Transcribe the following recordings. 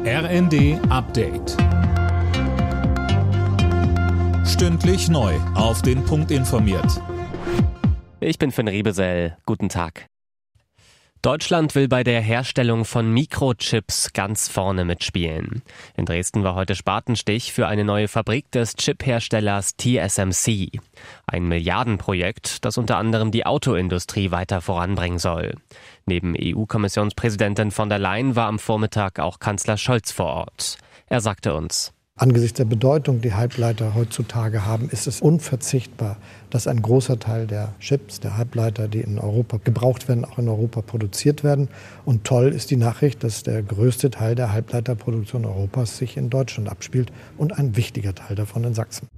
RND Update. Stündlich neu auf den Punkt informiert. Ich bin Finn Riebesell. Guten Tag. Deutschland will bei der Herstellung von Mikrochips ganz vorne mitspielen. In Dresden war heute Spatenstich für eine neue Fabrik des Chipherstellers TSMC. Ein Milliardenprojekt, das unter anderem die Autoindustrie weiter voranbringen soll. Neben EU-Kommissionspräsidentin von der Leyen war am Vormittag auch Kanzler Scholz vor Ort. Er sagte uns: Angesichts der Bedeutung, die Halbleiter heutzutage haben, ist es unverzichtbar, dass ein großer Teil der Chips, der Halbleiter, die in Europa gebraucht werden, auch in Europa produziert werden. Und toll ist die Nachricht, dass der größte Teil der Halbleiterproduktion Europas sich in Deutschland abspielt und ein wichtiger Teil davon in Sachsen.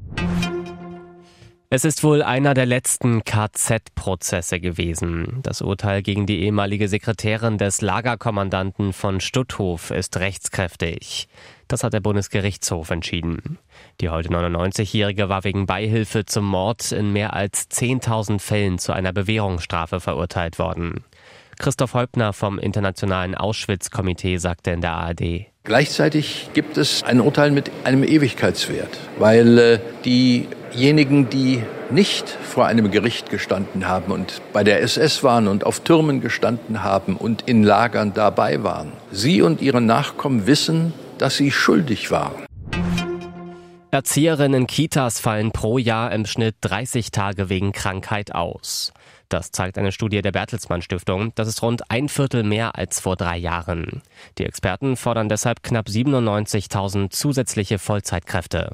Es ist wohl einer der letzten KZ-Prozesse gewesen. Das Urteil gegen die ehemalige Sekretärin des Lagerkommandanten von Stutthof ist rechtskräftig. Das hat der Bundesgerichtshof entschieden. Die heute 99-Jährige war wegen Beihilfe zum Mord in mehr als 10.000 Fällen zu einer Bewährungsstrafe verurteilt worden. Christoph Heubner vom Internationalen Auschwitz-Komitee sagte in der ARD: Gleichzeitig gibt es ein Urteil mit einem Ewigkeitswert, weil diejenigen, die nicht vor einem Gericht gestanden haben und bei der SS waren und auf Türmen gestanden haben und in Lagern dabei waren, sie und ihre Nachkommen wissen, dass sie schuldig waren. Erzieherinnen in Kitas fallen pro Jahr im Schnitt 30 Tage wegen Krankheit aus. Das zeigt eine Studie der Bertelsmann Stiftung. Das ist rund ein Viertel mehr als vor 3 Jahren. Die Experten fordern deshalb knapp 97.000 zusätzliche Vollzeitkräfte.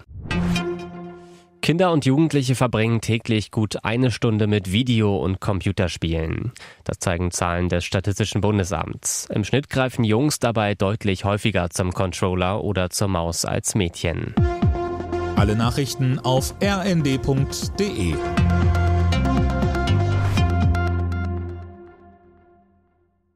Kinder und Jugendliche verbringen täglich gut 1 Stunde mit Video- und Computerspielen. Das zeigen Zahlen des Statistischen Bundesamts. Im Schnitt greifen Jungs dabei deutlich häufiger zum Controller oder zur Maus als Mädchen. Alle Nachrichten auf rnd.de.